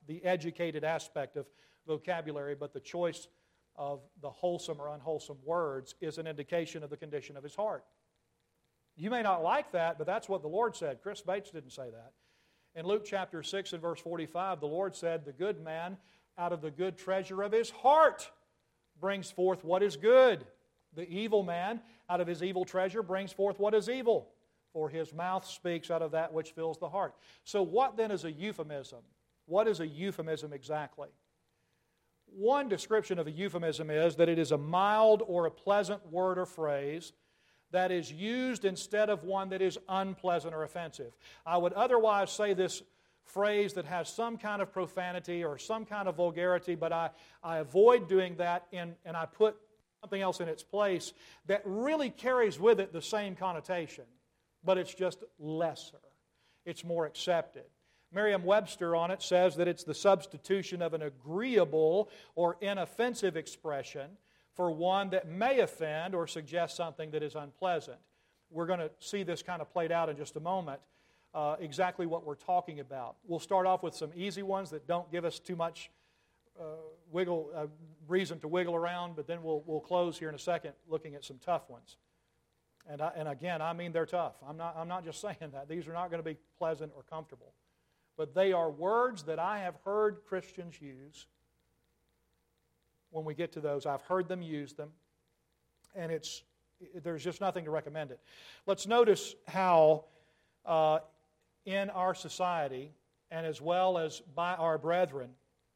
the educated aspect of vocabulary, but the choice of the wholesome or unwholesome words is an indication of the condition of his heart. You may not like that, but that's what the Lord said. Chris Bates didn't say that. In Luke chapter six and verse forty-five, the Lord said, the good man out of the good treasure of his heart brings forth what is good. The evil man out of his evil treasure brings forth what is evil, for his mouth speaks out of that which fills the heart. So what then is a euphemism? What is a euphemism exactly? One description of a euphemism is that it is a mild or a pleasant word or phrase that is used instead of one that is unpleasant or offensive. I would otherwise say this phrase that has some kind of profanity or some kind of vulgarity, but I, I avoid doing that in, and I put something else in its place that really carries with it the same connotation, but it's just lesser. It's more accepted. Merriam-Webster on it says that it's the substitution of an agreeable or inoffensive expression for one that may offend or suggest something that is unpleasant. We're going to see this kind of played out in just a moment, uh, exactly what we're talking about. We'll start off with some easy ones that don't give us too much uh, wiggle uh, reason to wiggle around, but then we'll, we'll close here in a second looking at some tough ones. And, I, and again, I mean they're tough. I'm not, I'm not just saying that. These are not going to be pleasant or comfortable. But they are words that I have heard Christians use. When we get to those, I've heard them use them, and it's there's just nothing to recommend it. Let's notice how uh, in our society, and as well as by our brethren,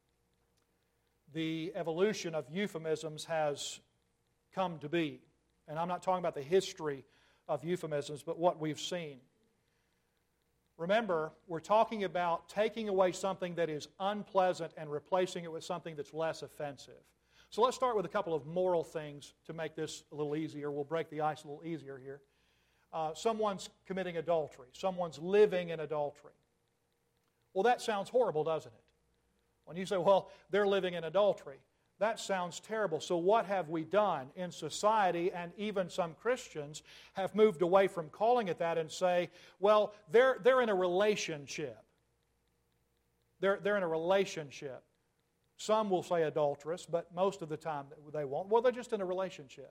the evolution of euphemisms has come to be. And I'm not talking about the history of euphemisms, but what we've seen. Remember, we're talking about taking away something that is unpleasant and replacing it with something that's less offensive. So let's start with a couple of moral things to make this a little easier. We'll break the ice a little easier here. Uh, someone's committing adultery. Someone's living in adultery. Well, that sounds horrible, doesn't it? When you say, well, they're living in adultery, that sounds terrible. So what have we done in society, and even some Christians have moved away from calling it that and say, well, they're, they're in a relationship. They're, they're in a relationship. Some will say adulterous, but most of the time they won't. Well, they're just in a relationship.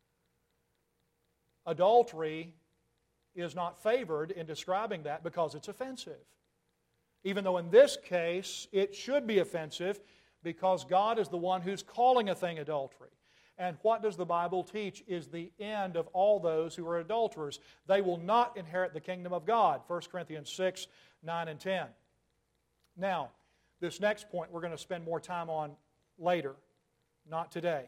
Adultery is not favored in describing that because it's offensive. Even though in this case it should be offensive, because God is the one who's calling a thing adultery. And what does the Bible teach is the end of all those who are adulterers? They will not inherit the kingdom of God. First Corinthians six, nine, and ten. Now, this next point we're going to spend more time on later, not today.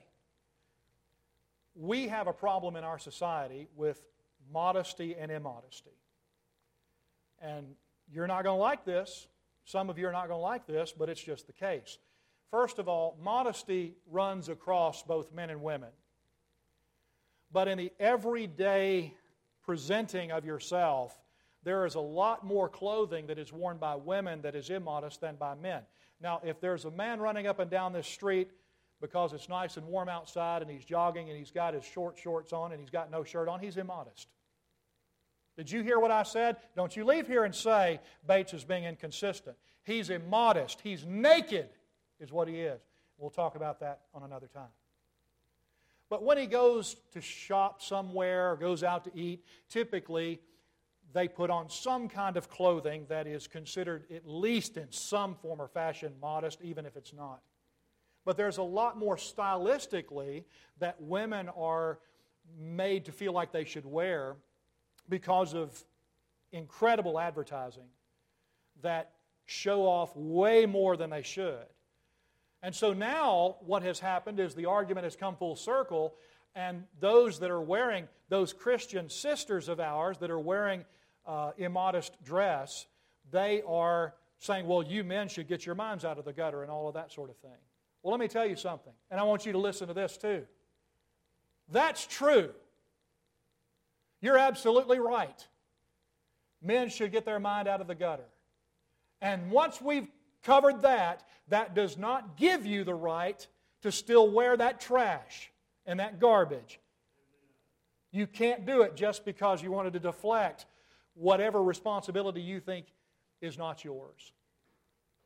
We have a problem in our society with modesty and immodesty. And you're not going to like this. Some of you are not going to like this, but it's just the case. First of all, modesty runs across both men and women. But in the everyday presenting of yourself, there is a lot more clothing that is worn by women that is immodest than by men. Now, if there's a man running up and down this street because it's nice and warm outside and he's jogging and he's got his short shorts on and he's got no shirt on, he's immodest. Did you hear what I said? Don't you leave here and say Bates is being inconsistent. He's immodest. He's naked is what he is. We'll talk about that on another time. But when he goes to shop somewhere or goes out to eat, typically they put on some kind of clothing that is considered, at least in some form or fashion, modest, even if it's not. But there's a lot more stylistically that women are made to feel like they should wear because of incredible advertising that show off way more than they should. And so now what has happened is the argument has come full circle, and those that are wearing, those Christian sisters of ours that are wearing uh, immodest dress, they are saying, well, you men should get your minds out of the gutter and all of that sort of thing. Well, let me tell you something, and I want you to listen to this too. That's true. You're absolutely right. Men should get their mind out of the gutter. And once we've covered that, that does not give you the right to still wear that trash and that garbage. You can't do it just because you wanted to deflect whatever responsibility you think is not yours.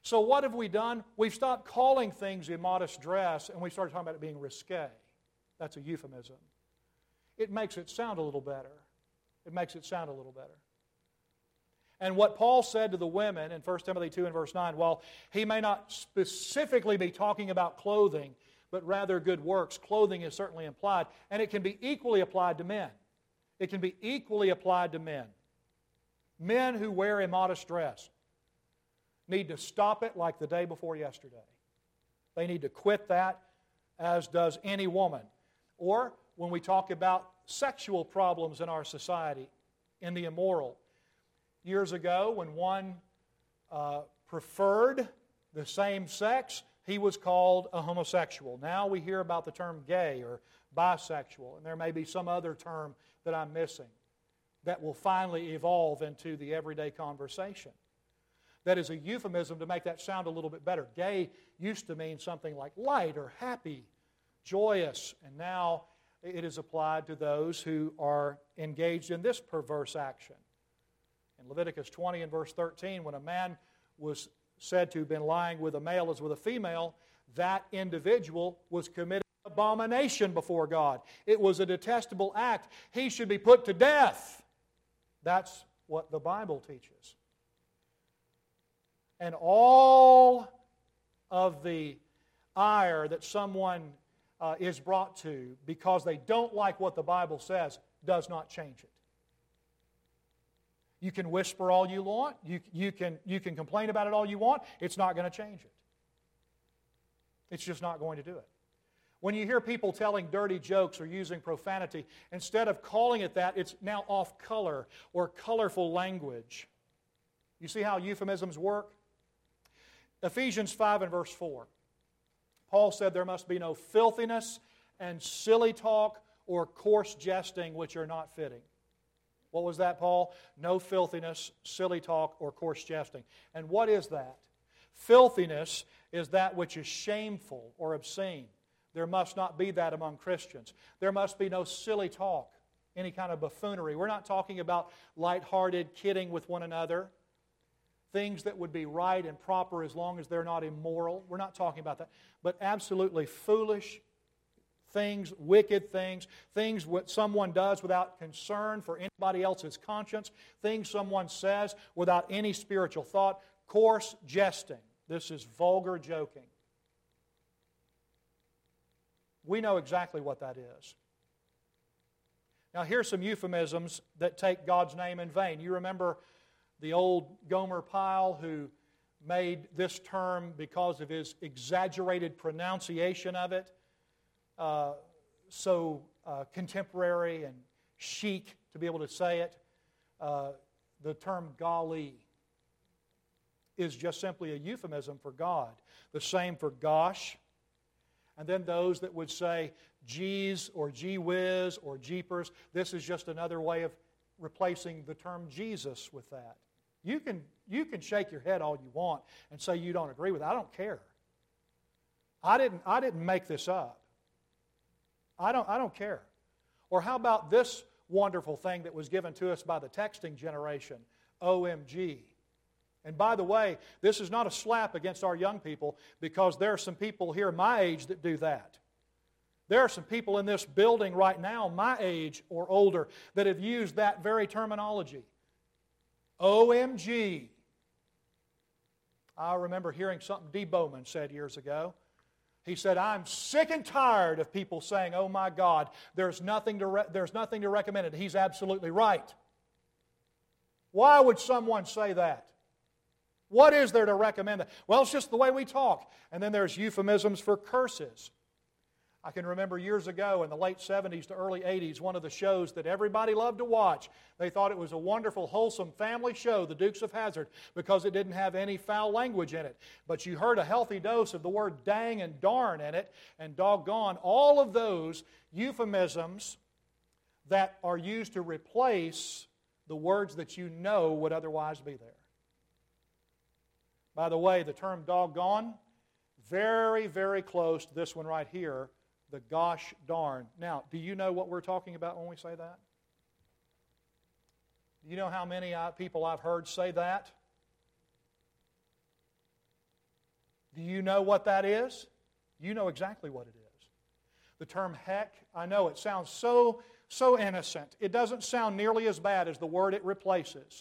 So what have we done? We've stopped calling things immodest dress, and we started talking about it being risque. That's a euphemism. It makes it sound a little better. It makes it sound a little better. And what Paul said to the women in First Timothy two and verse nine, while he may not specifically be talking about clothing, but rather good works, clothing is certainly implied, and it can be equally applied to men. It can be equally applied to men. Men who wear immodest dress need to stop it like the day before yesterday. They need to quit that, as does any woman. Or when we talk about sexual problems in our society, in the immoral. Years ago, when one uh, preferred the same sex, he was called a homosexual. Now we hear about the term gay or bisexual, and there may be some other term that I'm missing that will finally evolve into the everyday conversation. That is a euphemism to make that sound a little bit better. Gay used to mean something like light or happy, joyous, and now it is applied to those who are engaged in this perverse action. In Leviticus twenty and verse thirteen, when a man was said to have been lying with a male as with a female, that individual was committing abomination before God. It was a detestable act. He should be put to death. That's what the Bible teaches. And all of the ire that someone uh, is brought to because they don't like what the Bible says does not change it. You can whisper all you want. You, you, can, you can complain about it all you want. It's not going to change it. It's just not going to do it. When you hear people telling dirty jokes or using profanity, instead of calling it that, it's now off color or colorful language. You see how euphemisms work? Ephesians five and verse four. Paul said there must be no filthiness and silly talk or coarse jesting which are not fitting. What was that, Paul? No filthiness, silly talk, or coarse jesting. And what is that? Filthiness is that which is shameful or obscene. There must not be that among Christians. There must be no silly talk, any kind of buffoonery. We're not talking about lighthearted kidding with one another, things that would be right and proper as long as they're not immoral. We're not talking about that. But absolutely foolish things, wicked things, things what someone does without concern for anybody else's conscience, things someone says without any spiritual thought, coarse jesting. This is vulgar joking. We know exactly what that is. Now here's some euphemisms that take God's name in vain. You remember the old Gomer Pyle who made this term because of his exaggerated pronunciation of it uh, so uh, contemporary and chic to be able to say it. Uh, the term golly is just simply a euphemism for God. The same for gosh. And then those that would say geez or gee whiz or jeepers, this is just another way of replacing the term Jesus with that. You can, you can shake your head all you want and say you don't agree with it. I don't care. I didn't, I didn't make this up. I don't, I don't care. Or how about this wonderful thing that was given to us by the texting generation, O M G. And by the way, this is not a slap against our young people because there are some people here my age that do that. There are some people in this building right now, my age or older, that have used that very terminology. O M G. I remember hearing something D. Bowman said years ago. He said, I'm sick and tired of people saying, oh my God, there's nothing to, re- there's nothing to recommend it. He's absolutely right. Why would someone say that? What is there to recommend that? Well, it's just the way we talk. And then there's euphemisms for curses. I can remember years ago in the late seventies to early eighties, one of the shows that everybody loved to watch. They thought it was a wonderful, wholesome family show, The Dukes of Hazzard, because it didn't have any foul language in it. But you heard a healthy dose of the word dang and darn in it, and doggone. All of those euphemisms that are used to replace the words that you know would otherwise be there. By the way, the term doggone, very, very close to this one right here, the gosh darn. Now, do you know what we're talking about when we say that? Do you know how many people I've heard say that? Do you know what that is? You know exactly what it is. The term heck, I know it sounds so, so innocent. It doesn't sound nearly as bad as the word it replaces.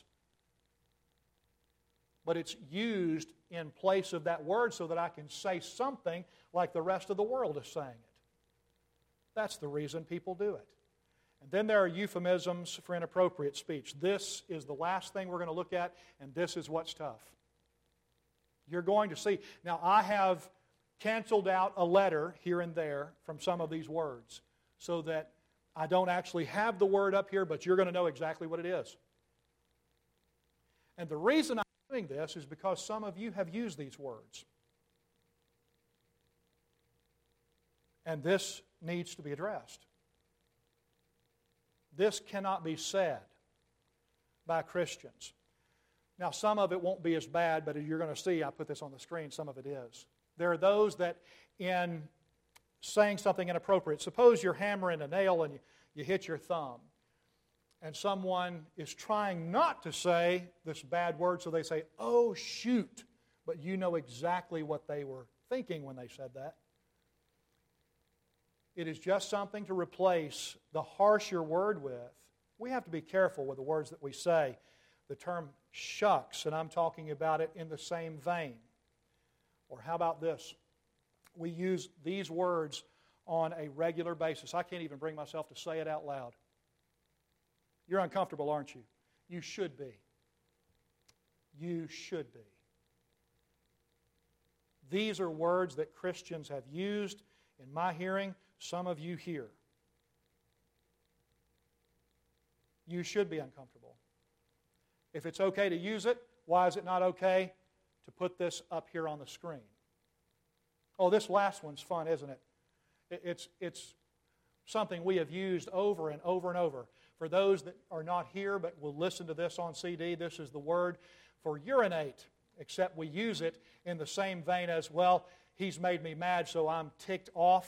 But it's used in place of that word so that I can say something like the rest of the world is saying it. That's the reason people do it. And then there are euphemisms for inappropriate speech. This is the last thing we're going to look at, and this is what's tough. You're going to see. Now, I have canceled out a letter here and there from some of these words so that I don't actually have the word up here, but you're going to know exactly what it is. And the reason I'm doing this is because some of you have used these words. And this needs to be addressed. This cannot be said by Christians. Now, some of it won't be as bad, but as you're going to see, I put this on the screen, some of it is. There are those that in saying something inappropriate, suppose you're hammering a nail and you, you hit your thumb, and someone is trying not to say this bad word, so they say, "Oh, shoot," but you know exactly what they were thinking when they said that. It is just something to replace the harsher word with. We have to be careful with the words that we say. The term shucks, and I'm talking about it in the same vein. Or how about this? We use these words on a regular basis. I can't even bring myself to say it out loud. You're uncomfortable, aren't you? You should be. You should be. These are words that Christians have used in my hearing. Some of you here. You should be uncomfortable. If it's okay to use it, why is it not okay to put this up here on the screen? Oh, this last one's fun, isn't it? It's, it's something we have used over and over and over. For those that are not here but will listen to this on C D, this is the word for urinate, except we use it in the same vein as, well, he's made me mad, so I'm ticked off.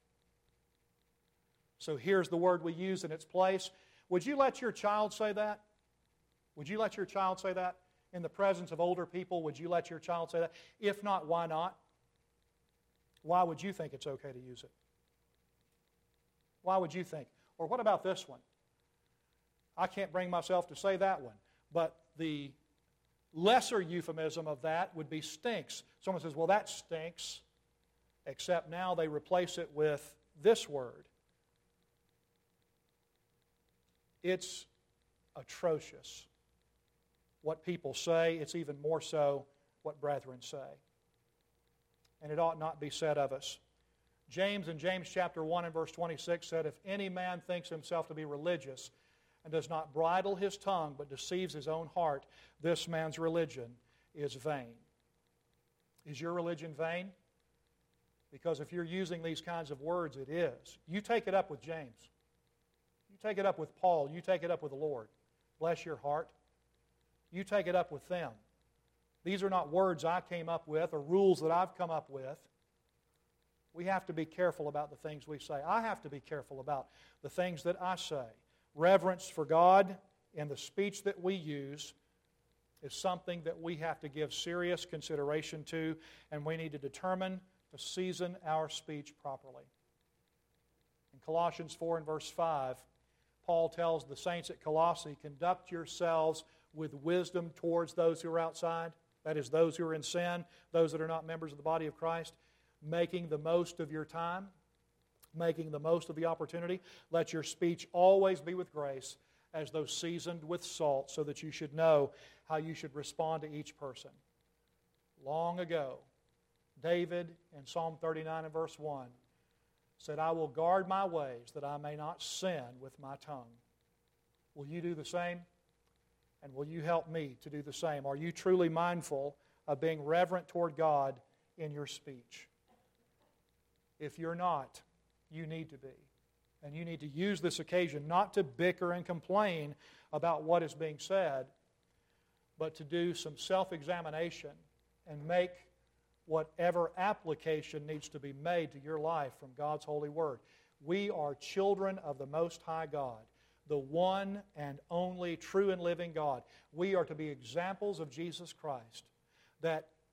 So here's the word we use in its place. Would you let your child say that? Would you let your child say that? In the presence of older people, would you let your child say that? If not, why not? Why would you think it's okay to use it? Why would you think? Or what about this one? I can't bring myself to say that one. But the lesser euphemism of that would be stinks. Someone says, well, that stinks. Except now they replace it with this word. It's atrocious. What people say, it's even more so what brethren say. And it ought not be said of us. James in James chapter one and verse twenty-six said, if any man thinks himself to be religious and does not bridle his tongue but deceives his own heart, this man's religion is vain. Is your religion vain? Because if you're using these kinds of words, it is. You take it up with James. You take it up with Paul. You take it up with the Lord. Bless your heart. You take it up with them. These are not words I came up with or rules that I've come up with. We have to be careful about the things we say. I have to be careful about the things that I say. Reverence for God in the speech that we use is something that we have to give serious consideration to, and we need to determine to season our speech properly. In Colossians four and verse five, Paul tells the saints at Colossae, conduct yourselves with wisdom towards those who are outside, that is, those who are in sin, those that are not members of the body of Christ, making the most of your time, making the most of the opportunity. Let your speech always be with grace, as though seasoned with salt, so that you should know how you should respond to each person. Long ago, David in Psalm thirty-nine and verse one said, I will guard my ways that I may not sin with my tongue. Will you do the same? And will you help me to do the same? Are you truly mindful of being reverent toward God in your speech? If you're not, you need to be. And you need to use this occasion not to bicker and complain about what is being said, but to do some self-examination and make whatever application needs to be made to your life from God's holy word. We are children of the Most High God, the one and only true and living God. We are to be examples of Jesus Christ, that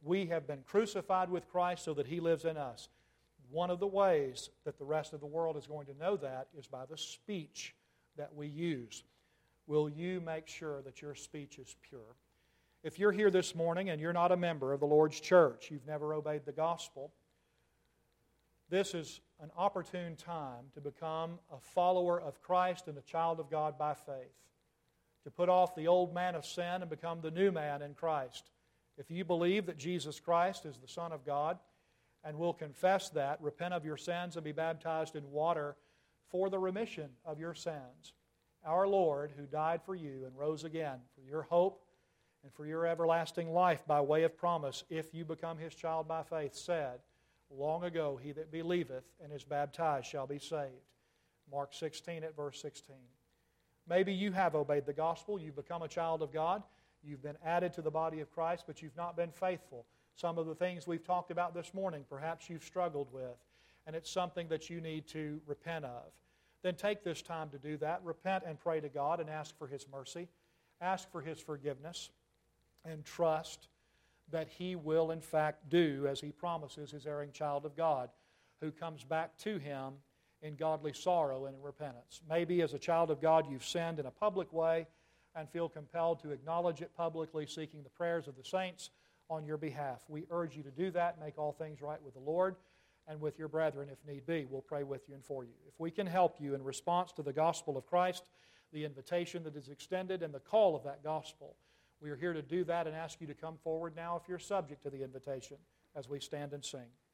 we have been crucified with Christ so that He lives in us. One of the ways that the rest of the world is going to know that is by the speech that we use. Will you make sure that your speech is pure? If you're here this morning and you're not a member of the Lord's church, you've never obeyed the gospel, this is an opportune time to become a follower of Christ and a child of God by faith, to put off the old man of sin and become the new man in Christ. If you believe that Jesus Christ is the Son of God and will confess that, repent of your sins and be baptized in water for the remission of your sins, our Lord, who died for you and rose again for your hope and for your everlasting life by way of promise, if you become His child by faith, said, long ago, he that believeth and is baptized shall be saved. Mark sixteen at verse sixteen. Maybe you have obeyed the gospel, you've become a child of God, you've been added to the body of Christ, but you've not been faithful. Some of the things we've talked about this morning, perhaps you've struggled with, and it's something that you need to repent of. Then take this time to do that. Repent and pray to God and ask for His mercy. Ask for His forgiveness and trust that He will in fact do as He promises His erring child of God who comes back to Him in godly sorrow and in repentance. Maybe as a child of God you've sinned in a public way and feel compelled to acknowledge it publicly, seeking the prayers of the saints on your behalf. We urge you to do that, make all things right with the Lord and with your brethren if need be. We'll pray with you and for you. If we can help you in response to the gospel of Christ, the invitation that is extended and the call of that gospel, we are here to do that and ask you to come forward now if you're subject to the invitation as we stand and sing.